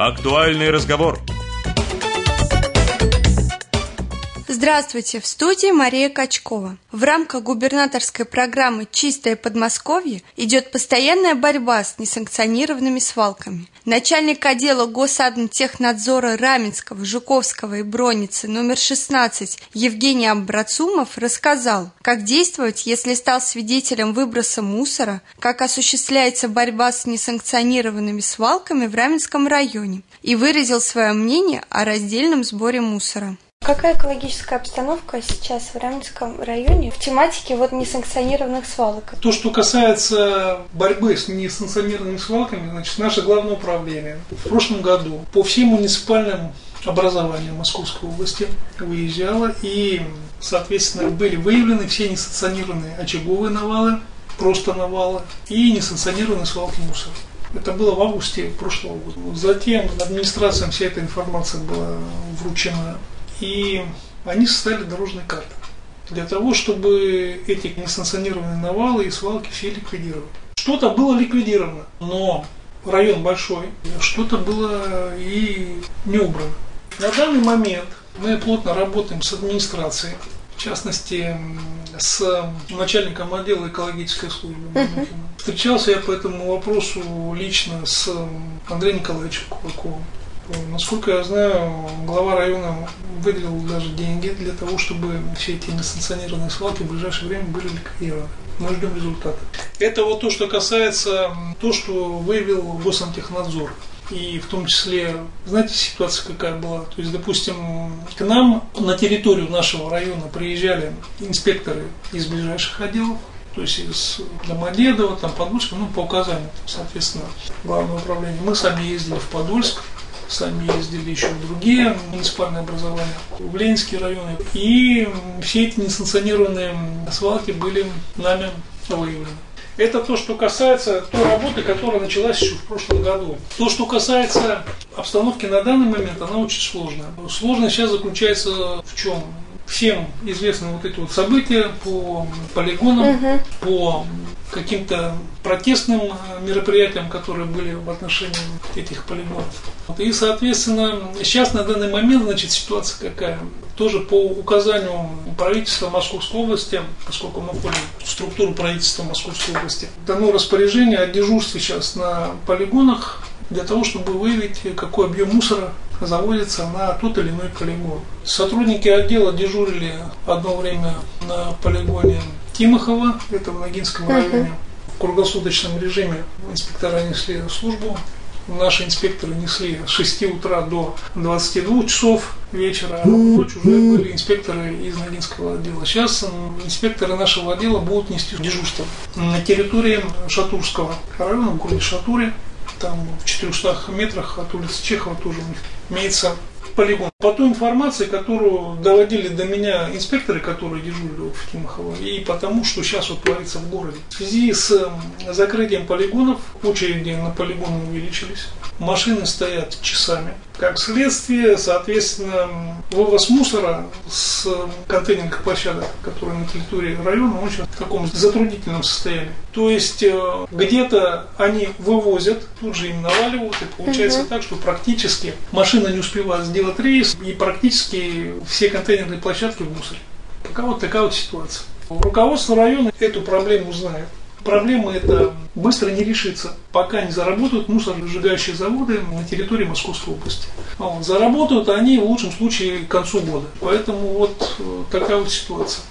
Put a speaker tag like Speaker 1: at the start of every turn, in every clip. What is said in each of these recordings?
Speaker 1: Актуальный разговор.
Speaker 2: Здравствуйте, в студии Мария Качкова. В рамках губернаторской программы «Чистое Подмосковье» идет постоянная борьба с несанкционированными свалками. Начальник отдела Госадмтехнадзора Раменского, Жуковского и Броницы номер 16 Евгений Абрацумов рассказал, как действовать, если стал свидетелем выброса мусора, как осуществляется борьба с несанкционированными свалками в Раменском районе, и выразил свое мнение о раздельном сборе мусора.
Speaker 3: Какая экологическая обстановка сейчас в Раменском районе в тематике несанкционированных свалок?
Speaker 4: То, что касается борьбы с несанкционированными свалками, значит, наше главное управление в прошлом году по всем муниципальным образованиям Московской области выезжало, и, соответственно, были выявлены все несанкционированные очаговые навалы, просто навалы и несанкционированные свалки мусора. Это было в августе прошлого года. Затем администрациям вся эта информация была вручена, и они составили дорожные карты для того, чтобы эти несанкционированные навалы и свалки все ликвидировать. Что-то было ликвидировано, но район большой, что-то было и не убрано. На данный момент мы плотно работаем с администрацией, в частности, с начальником отдела экологической службы. Встречался я по этому вопросу лично с Андреем Николаевичем Кулаковым. Насколько я знаю, глава района выделил даже деньги для того, чтобы все эти несанкционированные свалки в ближайшее время были ликвидированы. Мы ждем результата. Это вот то, что касается то, что выявил Госадмтехнадзор. И в том числе, знаете, ситуация какая была? То есть, допустим, к нам на территорию нашего района приезжали инспекторы из ближайших отделов, то есть из Домодедово, Подольска, по указанию, соответственно, главного управления. Мы сами ездили в Подольск, сами ездили еще в другие муниципальные образования, в Ленинские районы. И все эти несанкционированные свалки были нами выявлены. Это то, что касается той работы, которая началась еще в прошлом году. То, что касается обстановки на данный момент, она очень сложная. Сложность сейчас заключается в чем? Всем известны вот эти вот события по полигонам, по каким-то протестным мероприятиям, которые были в отношении этих полигонов. И, соответственно, сейчас на данный момент, ситуация какая? Тоже по указанию правительства Московской области, поскольку мы входим в структуру правительства Московской области, дано распоряжение о дежурстве сейчас на полигонах для того, чтобы выявить, какой объем мусора заводится на тот или иной полигон. Сотрудники отдела дежурили одно время на полигоне Тимохова, это в Ногинском районе. В круглосуточном режиме инспектора несли службу. Наши инспекторы несли с 6 утра до 22 часов вечера, а в ночь уже были инспекторы из Ногинского отдела. Сейчас инспекторы нашего отдела будут нести дежурство на территории Шатурского района, в городе Шатуре. Там в 400 метрах от улицы Чехова тоже у них имеется полигон. По той информации, которую доводили до меня инспекторы, которые дежурили в Тимохово, и потому, что сейчас творится в городе. В связи с закрытием полигонов, очереди на полигоны увеличились. Машины стоят часами. Как следствие, соответственно, вывоз мусора с контейнерных площадок, которые на территории района, очень в таком затруднительном состоянии. То есть где-то они вывозят, тут же им наваливают, и получается так, что практически машина не успевает сделать рейс, и практически все контейнерные площадки в мусоре. Пока вот такая вот ситуация. Руководство района эту проблему знает. Проблема эта быстро не решится, пока не заработают мусоросжигающие заводы на территории Московской области. Заработают они в лучшем случае к концу года. Поэтому вот такая вот ситуация.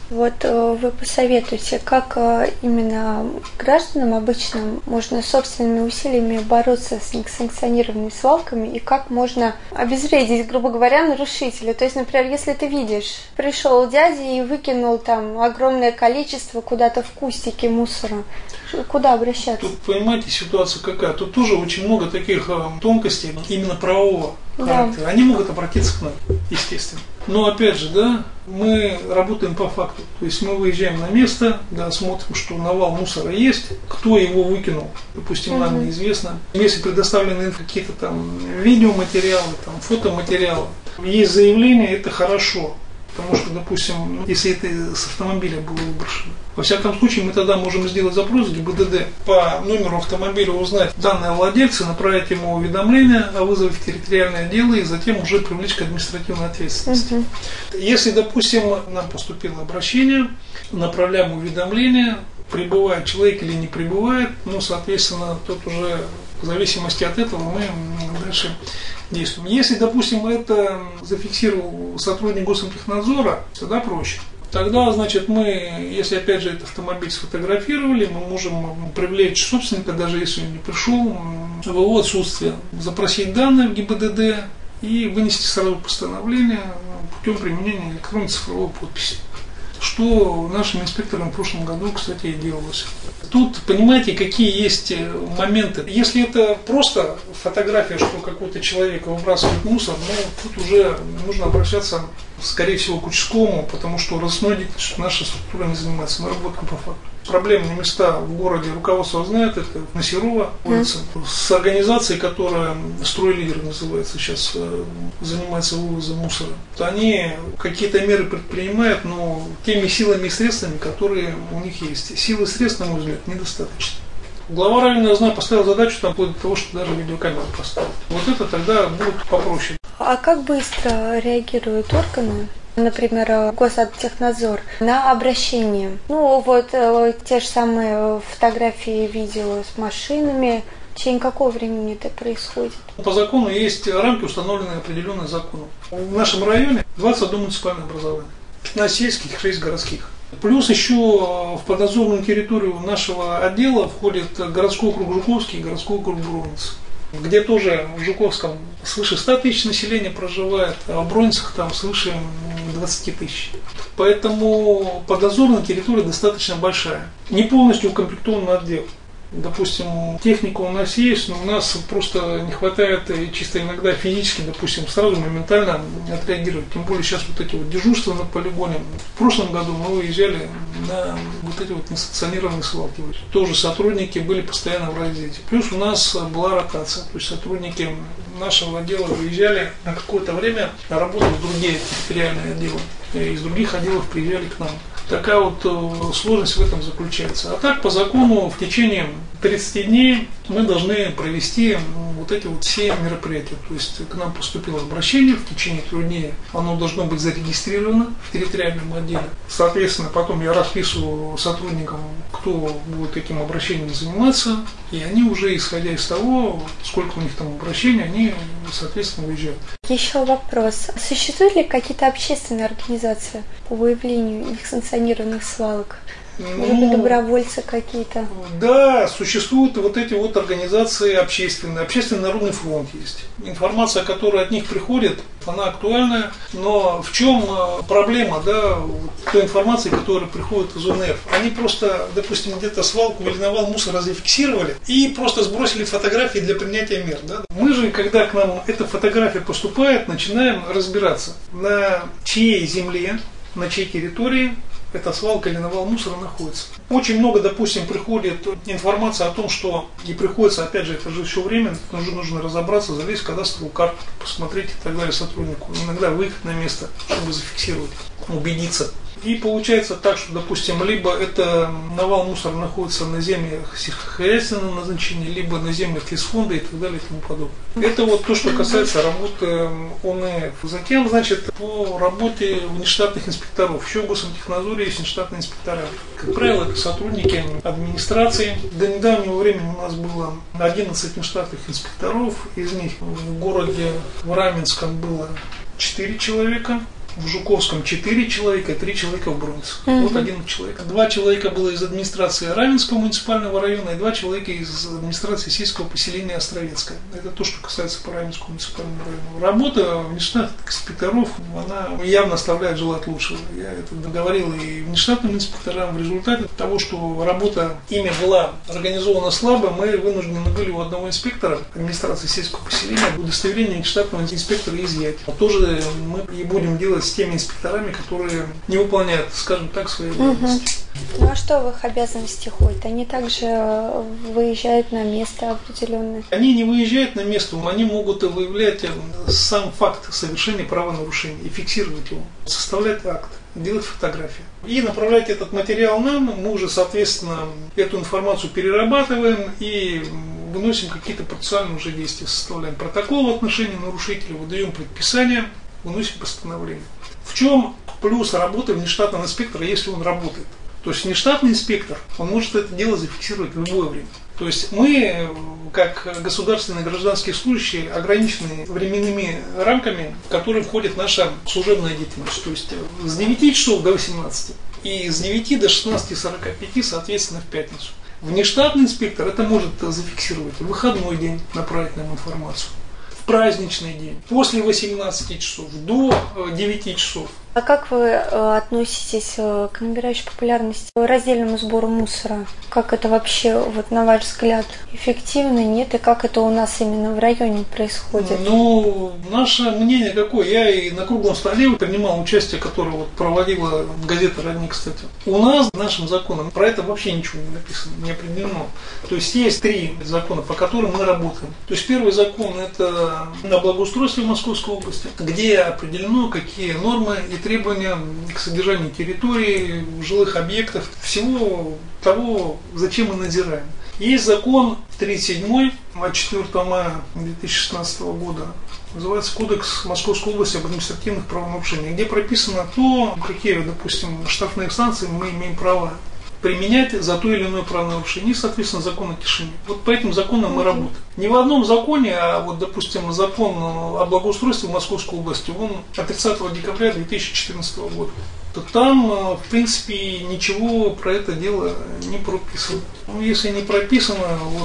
Speaker 3: Вы посоветуете, как именно гражданам обычным можно собственными усилиями бороться с несанкционированными свалками, и как можно обезвредить, грубо говоря, нарушителя? То есть, например, если ты видишь, пришел дядя и выкинул огромное количество куда-то в кустики мусора, куда обращаться?
Speaker 4: Тут, понимаете, ситуация какая? Тут тоже очень много таких тонкостей, именно правового характера. Они могут обратиться к нам, естественно. Но опять же, мы работаем по факту. То есть мы выезжаем на место, смотрим, что навал мусора есть, кто его выкинул, допустим, нам неизвестно. Если предоставлены какие-то видеоматериалы, фотоматериалы, есть заявление, это хорошо. Потому что, допустим, если это с автомобиля было выброшено, во всяком случае, мы тогда можем сделать запрос в ГИБДД, по номеру автомобиля узнать данные владельца, направить ему уведомление о вызове в территориальное дело и затем уже привлечь к административной ответственности. Если, допустим, нам поступило обращение, направляем уведомление, прибывает человек или не прибывает, соответственно, тут уже в зависимости от этого мы дальше действуем. Если, допустим, это зафиксировал сотрудник Госантехнадзора, тогда проще. Тогда, значит, мы, если опять же этот автомобиль сфотографировали, мы можем привлечь собственника, даже если он не пришел, в его отсутствие, запросить данные в ГИБДД и вынести сразу постановление путем применения электронной цифровой подписи. Что нашим инспекторам в прошлом году, кстати, и делалось. Тут, понимаете, какие есть моменты. Если это просто фотография, что какой-то человек выбрасывает мусор, тут уже нужно обращаться, скорее всего, к участковому, потому что разъяснить, что наша структура не занимается. Мы работаем по факту. Проблемные места в городе руководство знает, это на Серова улица, с организацией, которая «Стройлидер» называется, сейчас занимается вывозом мусора. Они какие-то меры предпринимают, но теми силами и средствами, которые у них есть. Силы и средств, на мой взгляд, недостаточно. Глава района, я знаю, поставил задачу вплоть до того, что даже видеокамеру поставил. Вот это тогда будет попроще.
Speaker 3: А как быстро реагируют органы? Например, Госантехнадзор на обращение. Те же самые фотографии, видео с машинами. В течение какого времени это происходит?
Speaker 4: По закону есть рамки, установленные определенные законом. В нашем районе 21 муниципальное образование. 15 сельских, 6 городских. Плюс еще в поднадзорную территорию нашего отдела входит городской округ Жуковский и городской округ Бронниц, где тоже в Жуковском свыше 100 тысяч населения проживает, а в Бронницах там свыше 20 тысяч. Поэтому поднадзорная территория достаточно большая. Не полностью укомплектован отдел. Допустим, техника у нас есть, но у нас просто не хватает чисто иногда физически, допустим, сразу моментально отреагировать. Тем более сейчас вот эти вот дежурства на полигоне. В прошлом году мы выезжали на вот эти вот несанкционированные свалки. Тоже сотрудники были постоянно в разъезде. Плюс у нас была ротация, то есть сотрудники нашего отдела выезжали на какое-то время работать в другие территориальные отделы. Из других отделов приезжали к нам. Такая вот сложность в этом заключается. А так, по закону, в течение 30 дней мы должны провести вот эти вот все мероприятия. То есть к нам поступило обращение, в течение 3 дней оно должно быть зарегистрировано в территориальном отделе. Соответственно, потом я расписываю сотрудникам, кто будет этим обращением заниматься, и они уже, исходя из того, сколько у них там обращений, они, соответственно, уезжают.
Speaker 3: Еще вопрос. Существуют ли какие-то общественные организации по выявлению несанкционированных свалок? Может быть, добровольцы какие-то?
Speaker 4: Да, существуют вот эти вот организации общественные. Общественный народный фронт есть. Информация, которая от них приходит, она актуальная. Но в чем проблема, той информации, которая приходит из УНФ? Они просто, допустим, где-то свалку или навал мусора зафиксировали и просто сбросили фотографии для принятия мер. Да? Мы же, когда к нам эта фотография поступает, начинаем разбираться, на чьей земле, на чьей территории эта свалка или навал мусора находится. Очень много, допустим, приходит информация о том, что и приходится, опять же, это же еще время, нужно разобраться, залезть в кадастровую карту, посмотреть и так далее сотруднику. Иногда выехать на место, чтобы зафиксировать, убедиться. И получается так, что, допустим, либо это навал мусора находится на землях сельскохозяйственного назначения, либо на землях лесфонда и так далее и тому подобное. Это вот то, что касается работы ОНФ. Затем, значит, по работе внештатных инспекторов. Еще в Госантехнадзоре есть внештатные инспектора. Как правило, это сотрудники администрации. До недавнего времени у нас было 11 внештатных инспекторов. Из них в городе в Раменском было 4 человека. В Жуковском 4 человека, 3 человека в Бронницах. Вот 11 человек. 2 человека было из администрации Раменского муниципального района и 2 человека из администрации сельского поселения Островецкое. Это то, что касается по Раменскому муниципальному району. Работа внештатных инспекторов, она явно оставляет желать лучшего. Я это говорил и внештатным инспекторам. В результате того, что работа ими была организована слабо, мы вынуждены были у одного инспектора администрации сельского поселения удостоверение внештатного инспектора изъять. Тоже мы и будем делать с теми инспекторами, которые не выполняют, скажем так, свои обязанности.
Speaker 3: Ну а что в их обязанности входит? Они также выезжают на место определенное?
Speaker 4: Они не выезжают на место, они могут выявлять сам факт совершения правонарушения и фиксировать его, составлять акт, делать фотографии. И направлять этот материал нам, мы уже, соответственно, эту информацию перерабатываем и выносим какие-то процессуальные уже действия, составляем протокол в отношении нарушителя, выдаем предписание, выносим постановление. В чем плюс работы внештатного инспектора, если он работает? То есть внештатный инспектор, он может это дело зафиксировать в любое время. То есть мы, как государственные гражданские служащие, ограничены временными рамками, в которые входит наша служебная деятельность. То есть с 9 часов до 18 и с 9 до 16:45, соответственно, в пятницу. Внештатный инспектор это может зафиксировать в выходной день, направить нам информацию, в праздничный день, после 18 часов до 9 часов.
Speaker 3: А как вы относитесь к набирающей популярности раздельному сбору мусора? Как это вообще, вот, на ваш взгляд, эффективно, нет? И как это у нас именно в районе происходит?
Speaker 4: Ну, наше мнение какое? Я и на круглом столе принимал участие, которое вот проводила газета «Родник», кстати. У нас, нашим законом, про это вообще ничего не написано, не определено. То есть есть 3 закона, по которым мы работаем. То есть первый закон – это на благоустройстве в Московской области, где определено, какие нормы и требования к содержанию территории, жилых объектов, всего того, зачем мы надзираем. Есть закон 37 от 4 мая 2016 года, называется Кодекс Московской области об административных правонарушениях, где прописано то, какие, допустим, штрафные санкции мы имеем право применять за то или иное правонарушение, и, соответственно, закон о тишине. Вот по этим законам мы работаем. Не в одном законе, а вот, допустим, закон о благоустройстве в Московской области, он от 30 декабря 2014 года. То там, в принципе, ничего про это дело не прописано. Ну, если не прописано, вот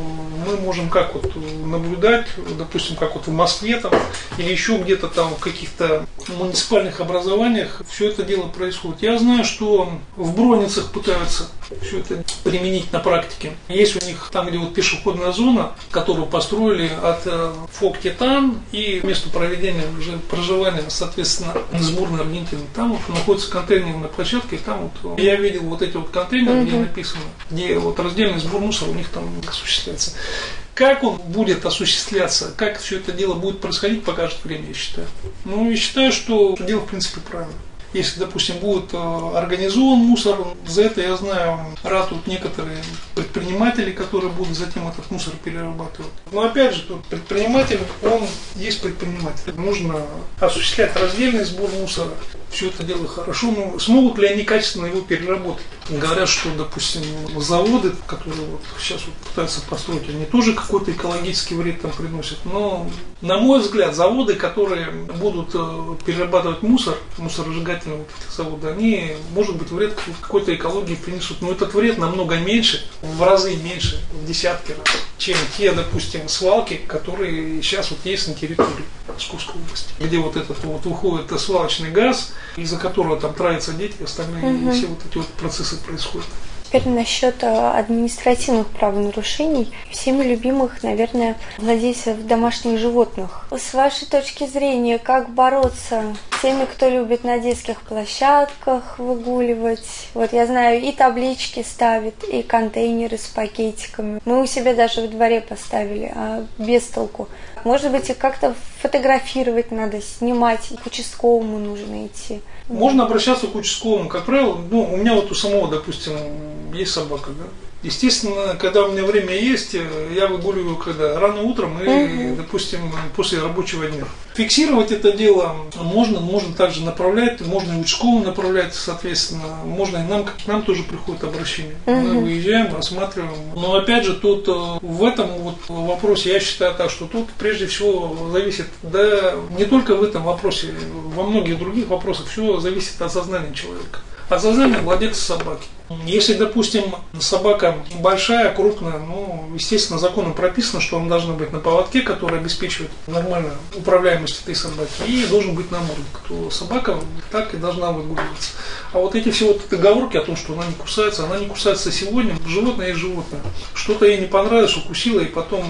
Speaker 4: мы можем как вот наблюдать, допустим, как вот в Москве там, или еще где-то там в каких-то муниципальных образованиях все это дело происходит. Я знаю, что в Броницах пытаются все это применить на практике. Есть у них там, где вот пешеходная зона, которую построили от ФОК «Титан», и место проведения уже проживания, соответственно, сборной Аргентины. Там вот находится контейнерная площадка, и там вот я видел вот эти вот контейнеры, где написано, где вот раздельный сбор мусора у них там осуществляется. Как он будет осуществляться, как все это дело будет происходить, покажет время, я считаю. Ну, я считаю, что дело, в принципе, правильно. Если, допустим, будет организован мусор, за это, я знаю, ратуют некоторые предприниматели, которые будут затем этот мусор перерабатывать. Но опять же, тут предприниматель, он есть предприниматель. Нужно осуществлять раздельный сбор мусора. Все это дело хорошо, но смогут ли они качественно его переработать? Говорят, что, допустим, заводы, которые вот сейчас вот пытаются построить, они тоже какой-то экологический вред там приносят. Но, на мой взгляд, заводы, которые будут перерабатывать мусор, мусоросжигательные вот эти заводы, они, может быть, вред какой-то экологии принесут. Но этот вред намного меньше, в разы меньше, в десятки раз, чем те, допустим, свалки, которые сейчас вот есть на территории Московской области, где вот этот вот выходит свалочный газ, из-за которого там травятся дети, остальные все вот эти вот процессы происходят.
Speaker 3: Теперь насчет административных правонарушений. Всеми любимых, наверное, владельцев домашних животных. С вашей точки зрения, как бороться с теми, кто любит на детских площадках выгуливать? Вот я знаю, и таблички ставят, и контейнеры с пакетиками. Мы у себя даже в дворе поставили, а без толку. Может быть, их как-то фотографировать надо, снимать, к участковому нужно идти.
Speaker 4: Можно обращаться к участковому, как правило. Ну, у меня вот у самого, допустим, есть собака, да. Естественно, когда у меня время есть, я выгуливаю когда рано утром и, допустим, после рабочего дня. Фиксировать это дело можно также направлять, можно и участковым направлять, соответственно, можно и нам тоже приходит обращение. Мы выезжаем, рассматриваем. Но опять же, тут в этом вот вопросе я считаю так, что тут прежде всего зависит, да, не только в этом вопросе, во многих других вопросах все зависит от сознания человека. От сознания владельца собаки. Если, допустим, собака большая, крупная, ну, естественно, законом прописано, что она должна быть на поводке, который обеспечивает нормальную управляемость этой собаки, и должен быть намордник, то собака так и должна выгуливаться. А вот эти все вот договорки о том, что она не кусается сегодня, животное есть животное. Что-то ей не понравилось, укусило, и потом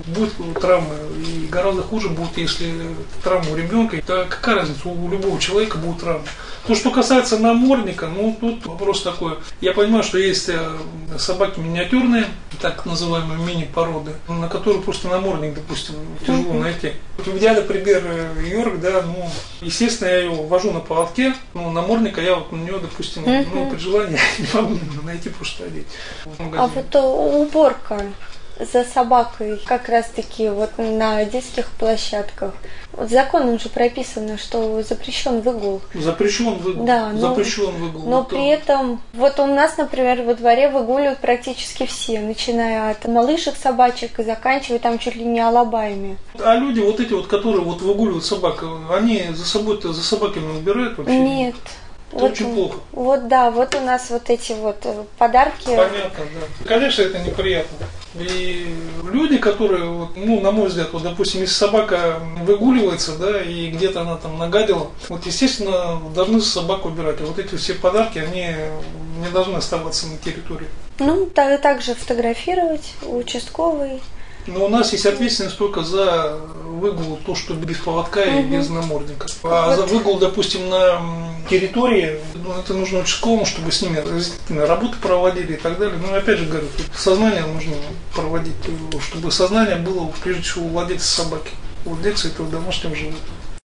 Speaker 4: будет травма. И гораздо хуже будет, если травма у ребенка. Да какая разница, у любого человека будет травма. То, что касается намордника, тут вопрос такой. Я понимаю, что есть собаки миниатюрные, так называемые мини-породы, на которые просто намордник, допустим, тяжело найти. В идеале пример Йорк, естественно, я его вожу на поводке, но намордника я на нее, допустим, при желании не могу найти, просто одеть.
Speaker 3: А вот уборка за собакой как раз-таки на детских площадках. Законом же прописано, что запрещен выгул.
Speaker 4: Запрещен выгул.
Speaker 3: Да,
Speaker 4: запрещен выгул.
Speaker 3: Но при этом, у нас, например, во дворе выгуливают практически все, начиная от малышек собачек и заканчивая там чуть ли не алабаями.
Speaker 4: А люди которые выгуливают собак, они за собаками убирают вообще?
Speaker 3: Нет.
Speaker 4: Это очень плохо.
Speaker 3: У нас эти подарки.
Speaker 4: Понятно, да. Конечно, это неприятно. И люди, которые, на мой взгляд, допустим, если собака выгуливается, и где-то она там нагадила, естественно, должны собаку убирать. А эти все подарки, они не должны оставаться на территории.
Speaker 3: Также фотографировать участковый.
Speaker 4: Но у нас есть ответственность только за выгул, то, что без поводка и без намордника. А за выгул, допустим, на территории, это нужно участковому, чтобы с ними разъяснительные работы проводили и так далее. Опять же говорю, тут сознание нужно проводить, чтобы сознание было, прежде всего, у владельца собаки, у владельца этого домашнего животного.